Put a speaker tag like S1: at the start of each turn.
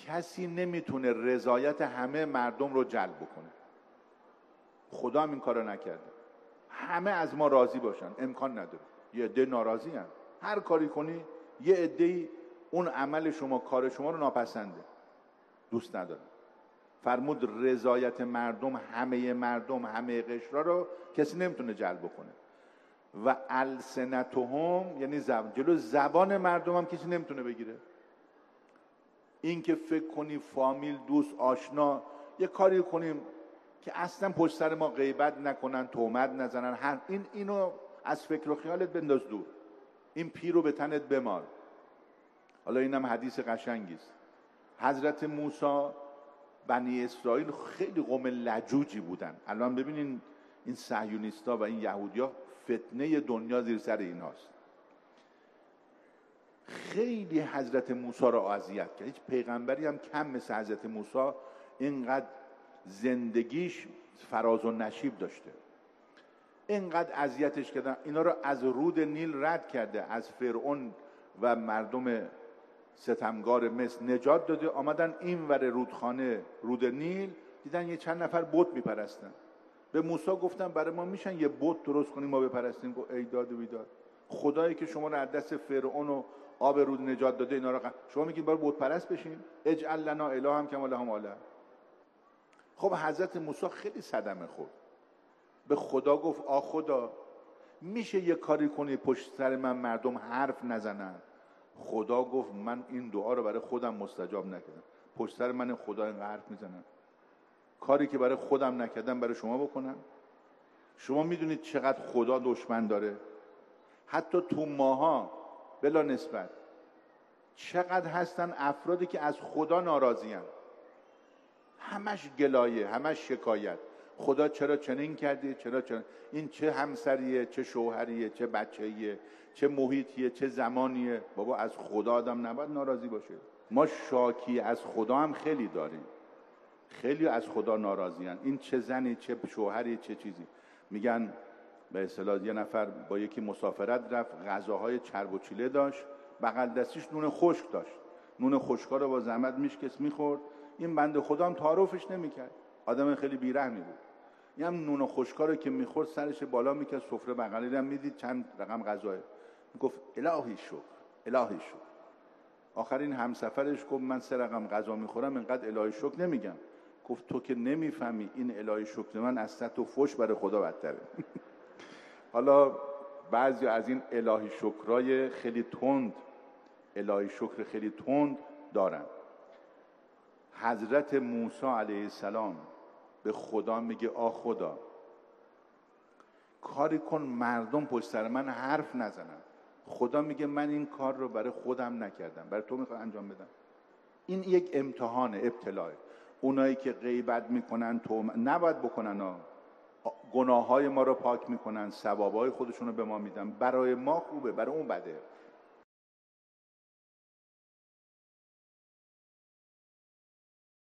S1: کسی نمیتونه رضایت همه مردم رو جلب بکنه. خدا هم این کارو نکرده. همه از ما راضی باشن امکان نداره. یه عده ناراضی هستن. هر کاری کنی یه عده اون عمل شما، کار شما رو ناپسنده، دوست نداره. فرمود رضایت مردم، همه قشرا رو کسی نمیتونه جلب بکنه. و السنتهم یعنی جلو زبان مردم هم کسی نمیتونه بگیره. این که فکر کنی فامیل، دوست، آشنا یه کاری کنیم که اصلا پشت سر ما غیبت نکنن، تهمت نزنن، اینو از فکر و خیالت بنداز دور. این پیر رو به تنت بمال. حالا اینم حدیث قشنگی است. حضرت موسی، بنی اسرائیل خیلی قوم لجوجی بودن. الان ببینین این صهیونیستا و این یهودیا فتنه دنیا زیر سر ایناست. خیلی حضرت موسی را اذیت کرد. هیچ پیغمبری هم کم مثل حضرت موسی اینقدر زندگیش فراز و نشیب داشته. اینقدر اذیتش کردن. اینا رو از رود نیل رد کرده، از فرعون و مردم ستمگار مصر نجات داده. آمدن این ور رودخانه، رود نیل، دیدن یه چند نفر بت میپرستن. به موسی گفتن برای ما میشن یه بت درست کنیم ما بپرستیم؟ گفت ای داد و بیداد، خدایی که شما رو از دست فرعون و آب رود نجات داده اینا رو شما میگین برای بت پرست بشین؟ اجعل لنا الها کما لهم آله. خب حضرت موسی خیلی صدمه خورد. به خدا گفت آ خدا، میشه یه کاری کنی پشت سر من مردم حرف نزنن؟ خدا گفت من این دعا رو برای خودم مستجاب نکردم. پشت سر من خدا این حرف میزنن؟ کاری که برای خودم نکردم برای شما بکنم؟ شما میدونید چقدر خدا دشمن داره؟ حتی تو ماها بلا نسبت چقدر هستن افرادی که از خدا ناراضی هستن. همش گلایه، همش شکایت. خدا چرا چنین کردی؟ چرا این چه همسریه، چه شوهریه، چه بچه‌ایه، چه محیطیه، چه زمانیه؟ بابا از خدا آدم نباید ناراضی باشه. ما شاکی از خدا هم خیلی داریم. خیلی از خدا ناراضی هستن. این چه زنی، چه شوهری، چه چیزی. میگن به اصطلاح یه نفر با یکی مسافرت رفت، غذاهای چرب و چیله داشت، بغل دستیش نون خشک داشت. نون خشکا رو با زحمت میشکست میخورد. این بنده خدا هم تعارفش نمیکرد. آدم خیلی بیرحمی بود. این هم نون خشکا رو که میخورد سرش بالا میکرد، سفره بغلی هم میدید چند رقم غذاه. میگفت الهی شکر، الهی شکر. آخرین همسفرش گفت من 3 رقم غذا میخورم اینقدر الهی شکر نمیگم. گفت تو که نمیفهمی این الهی شکر من از صد و فوش برای خدا بدتره. حالا بعضی از این الهی شکرای خیلی تند، الهی شکر خیلی تند دارن. حضرت موسی علیه السلام به خدا میگه آ خدا، کاری کن مردم پشت سر من حرف نزنن. خدا میگه من این کار رو برای خودم نکردم، برای تو میخوام انجام بدم. این یک امتحانه، ابتلاه. اونایی که غیبت میکنن تو نباید بکنن، گناههای ما رو پاک میکنن، ثوابهای خودشون رو به ما میدن. برای ما خوبه، برای اون بده.